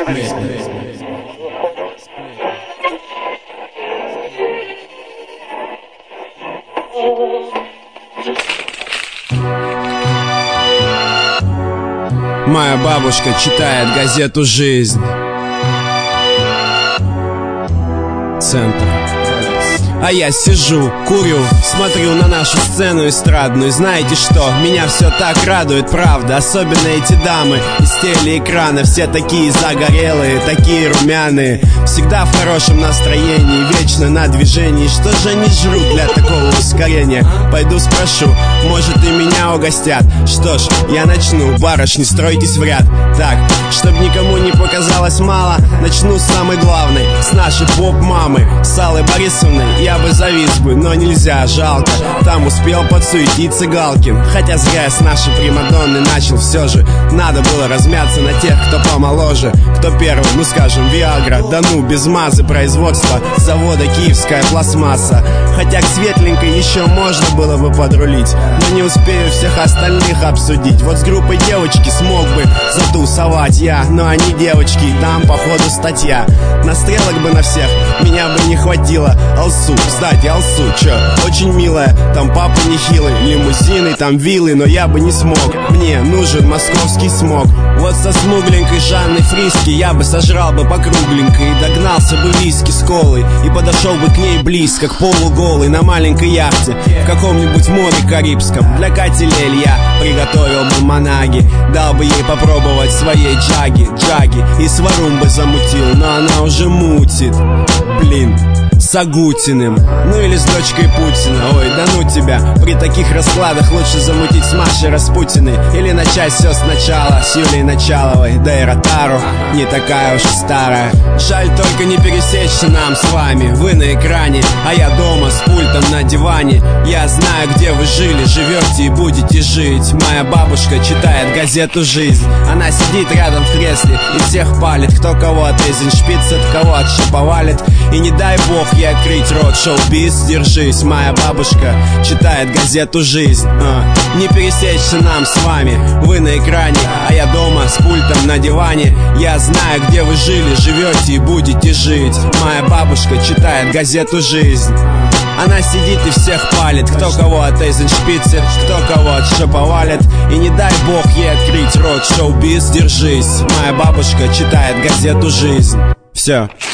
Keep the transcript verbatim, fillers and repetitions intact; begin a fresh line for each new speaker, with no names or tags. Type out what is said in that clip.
Моя бабушка читает газету «Жизнь». Центр. А я сижу, курю, смотрю на нашу сцену эстрадную. Знаете что? Меня все так радует, правда. Особенно эти дамы из телеэкрана. Все такие загорелые, такие румяные. Всегда в хорошем настроении, вечно на движении. Что же они жрут для такого ускорения? Пойду спрошу, может и меня угостят. Что ж, я начну, барышни, стройтесь в ряд. Так, чтоб никому не показалось мало, начну с самой главной, с нашей поп-мамы, с Аллой Борисовной. Я бы завис бы, но нельзя, жалко. Там успел подсуетиться Галкин. Хотя зря я с нашей примадонной начал. Все же надо было размяться на тех, кто помоложе. Кто первый, ну скажем, Виагра. Да ну, без мазы, производства завода «Киевская пластмасса». Хотя к светленькой еще можно было бы подрулить, но не успею всех остальных обсудить. Вот с группой девочки смог бы затусовать я, но они девочки, и там походу статья. На стрелок бы на всех меня бы не хватило. Алсу, кстати, Алсу, чё, очень милая. Там папа нехилый, лимузины, там виллы, но я бы не смог. Мне нужен московский смог. Вот со смугленькой Жанной Фриски я бы сожрал бы по кругленькой и догнался бы виски с колой и подошел бы к ней близко, к полуголой на маленькой яхте в каком-нибудь море Карибском. Для Кати Лель я приготовил бы манаги, дал бы ей попробовать своей джаги, джаги и с варум бы замутил, но она уже мутит, блин, с Агутиным, ну или с дочкой Путина. Ой, да ну тебя, при таких раскладах лучше замутить с Машей Распутиной или начать все сначала с Юлией Началовой. Да и Ротару не такая уж и старая. Жаль только не пересечься нам с вами. Вы на экране, а я дома с пультом на диване. Я знаю, где вы жили, живете и будете жить. Моя бабушка читает газету «Жизнь». Она сидит рядом в кресле и всех палит. Кто кого от Эйзеншпица, кого от Шаповалит. И не дай бог ей открыть рот, шоу-биз, держись. Моя бабушка читает газету «Жизнь». а. Не пересечься нам с вами. Вы на экране, а я дома с пультом на диване. Я знаю, где вы жили, живете и будете жить. Моя бабушка читает газету «Жизнь». Она сидит и всех палит. Кто кого от Эйзеншпица, кто кого от Шаповалит. И не дай бог ей открыть рот, шоу-биз, держись. Моя бабушка читает газету «Жизнь». Все.